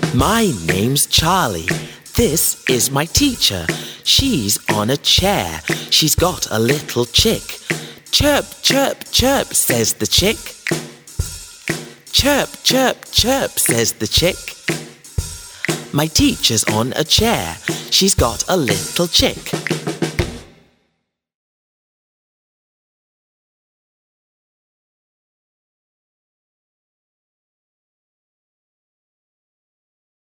My name's Charlie. This is my teacher. She's on a chair. She's got a little chick. Chirp, chirp, chirp, says the chick. Chirp, chirp, chirp, says the chick. My teacher's on a chair. She's got a little chick.